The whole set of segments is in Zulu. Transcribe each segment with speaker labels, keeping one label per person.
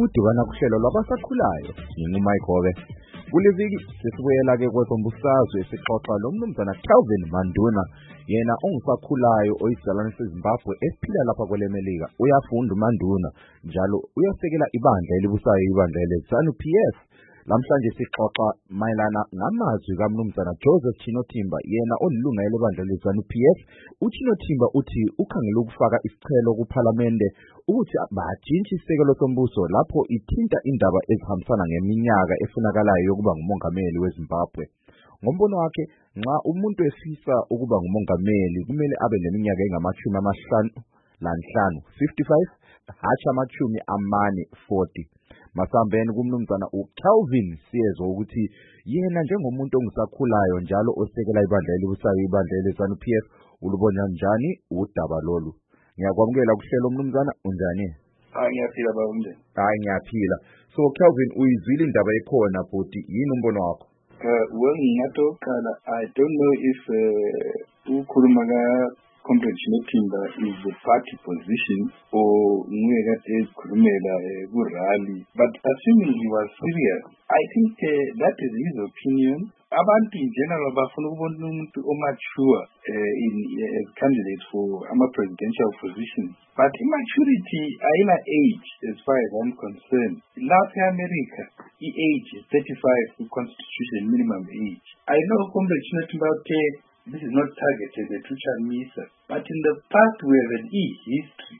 Speaker 1: ukudibana kuhlelo lwabasakhulayo nginguMike. Kuleviki sesibuyela ke kwezombusazwe esixoxa lo mnumzana Kelvin Manduna yena ongusakhulayo oyizalwane seZimbabwe esiphila lapha kwelemelika. Uyafunda uManduna njalo uyasekela ibandla elibusayo ibandla leZANU-PF. Namhlanje sixoxa mayelana ngamazwi kaMnumzana Joseph Chino Thimba yena olilunga lebandla leZANU-PF. uChino Thimba uthi ukhangela ukufaka isicelo kuPhalamende ukuthi bajintshe isekelo sombuso lapho ithinta indaba ezihambisana ngeminyaka efunakalayo yokuba ngumongameli weZimbabwe. Ngombono wakhe nxa umuntu efisa ukuba ngumongameli kumele abe neminyaka engama-55 55 hatshi ama-40. Masambeni kumnumzana uKelvin siyezwa ukuthi yena njengomuntu ongusakhulayo njalo osekela ibandla elibusayo ibandla leZANU-PF ulubona njani udaba lolu. Ngiyakwamukela kuhlelo mnumzana, unjani?
Speaker 2: Ngiyaphila baba umndeni.
Speaker 1: Ngiyaphila. So Kelvin, uyizwile indaba ekhona futhi yini umbono wakho?
Speaker 2: Ngingatoqala, I don't know if ukhuluma Comrade Chino Thimba is the party position or ezikhulumela ku-rally, but assuming he was serious, I think that is his opinion. Abantu in general bafuna ukubona umuntu mature as candidate for presidential position, but immaturity ayina age as far as I'm concerned. Lapha eAmerica i-age is 35 constitution minimum age. I know Comrade Chino Thimba this is not targeted at Richard Misa, but in the past we have an history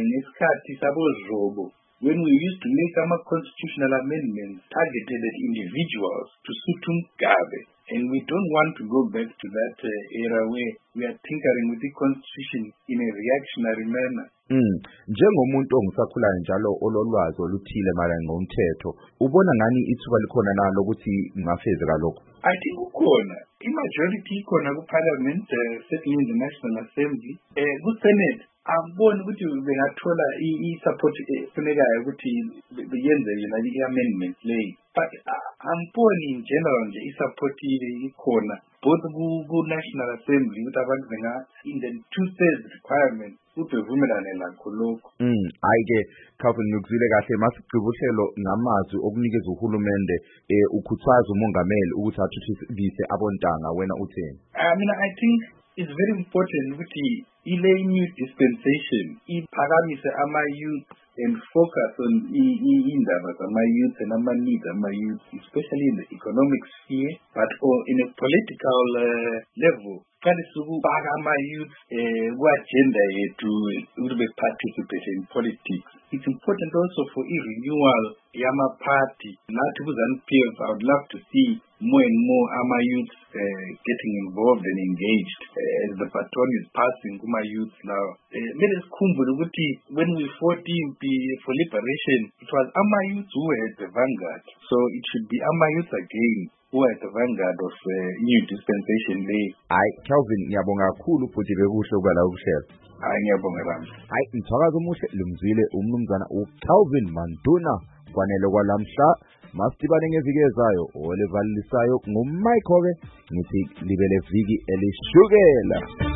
Speaker 2: when we used to make constitutional amendments targeted at individuals to suit Mugabe, and we don't want to go back to that era where we are tinkering with the constitution in a reactionary manner.
Speaker 1: Njengomuntu ongusakhulayo njalo ololwazi oluthile mayelana ngomthetho, ubona ngani ithuba likhona nalo ukuthi ngafezeka lokho?
Speaker 2: I think ukhona i-majority ikhona ku-Parliament, certainly in the National Assembly. Ku-Senate angiboni ukuthi bengathola i-support efunekayo ukuthi beyenze yona i-amendment leyi, but angiboni in general nje i-support ikhona both ku-National Assembly ukuthi abantu in the 2/3 requirement bevumelane lakho lokho.
Speaker 1: Hayi-ke Kelvin, ngikuzwile kahle. Masigqiba uhlelo ngamazwi okunikeza uhulumende ukhuthaza umongameli ukuthi athuthukise abontanga, wena utheni?
Speaker 2: I think it's very important ukuthi ile new dispensation iphakamise ama-youth and focus on indaba zama-youth and ama-needs ama-youth, especially in the economic sphere, but in a political level. Qalisa ukubaka ama-youth ku-agenda yethu ukuthi be-participate in politics. It's important also for renewal yama-party. Nathi ku-ZANU-PF, I would love to see more and more ama-youth getting involved and engaged as the baton is passing kuma-youth now. Let us sikhumbule ukuthi when we fought for liberation, it was ama-youth who were at the vanguard. So it should be ama-youth again who are at the vanguard of new dispensation day.
Speaker 1: Hayi Kelvin, ngiyabonga kakhulu futhi bekuhle ukubala ukuhlelo.
Speaker 2: Hayi ngiyabonga Rami.
Speaker 1: Hayi ngithakaza umuhle lumzwile umnumzana uKelvin Manduna kwanele kwalamhla. Masibane ngeviki ezayo olevalisayo nguMike. Ngithi libele viki elishukela.